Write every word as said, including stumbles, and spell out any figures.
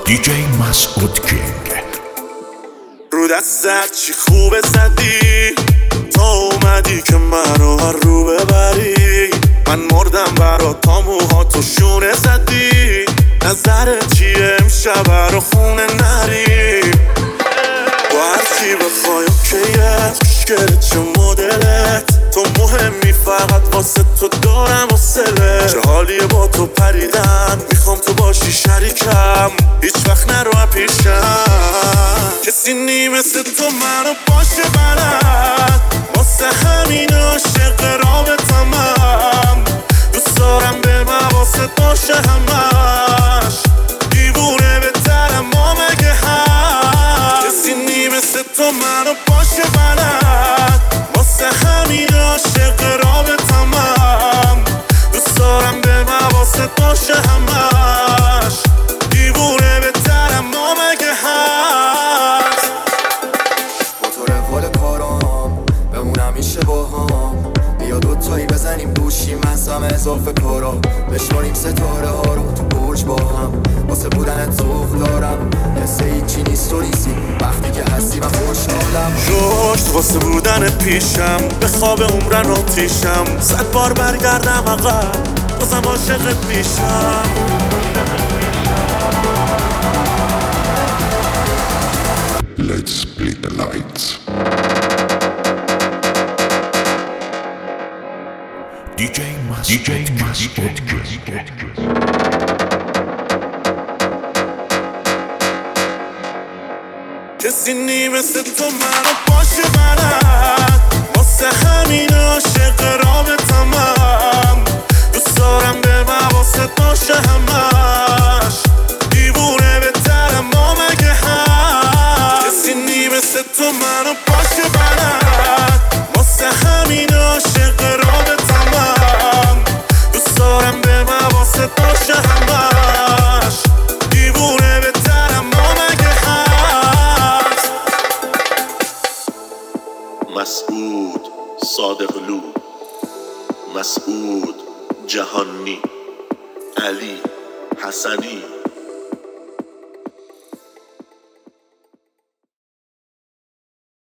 دیجی مسعود کینگ. رو دستت چی خوبه زدی تا اومدی که منو هر رو ببری. من مردم برات تا موهاتو شونه زدی. نظرت چیه امشب رو خونه نریم؟ با هرچی بخوای اوکیه، خوشگله چه مدلت، تو مهمی فقط واسه تو دارم حوصله. چه حالیه با تو پریدن، میخوام تو باشی شریکم، هیچ وقت نرو پیشم. کسی نی مثل تو منو باشه بلد، واسه همین عاشق رابطمم. دوست دارم به من واسه باشه همش، دیوونه به درم ما مگه هست. کسی نی مثل تو منو باشه بلد، واسه همین عاشق رابطمم. دوست دارم به من واسه باشه همش، دیوونه به درم ما مگه هست. با تو روال کارام بمونم میشه با هم، بیا دوتایی بزنیم دوشیم از همه اضافه کارا، بشماریم ستاره ها رو تو برج با هم. واسه بودن توق دارم حسه هیچی نیست و ریزی، وقتی که هستی من خوشحالم. جشت واسه بودن پیشم، به خواب عمرن آتیشم. صد بار برگردم عقب بازم عاشقت میشم. Let's split the lights. دیجی مسعود کینگ. کسی نی مثل تو منو باشه بلد، واسه همین عاشق رابطمم. دوست دارم به من واسه باشه همش، دیوونه به درم ما مگه هست. کسی نی مثل تو منو باشه بلد، واسه همین عاشق رابطمم. دوست دارم به من واسه باشه همش، دیوونه به درم ما مگه هست. مسعود صادقلو، مسعود جهانی، علی حسنی.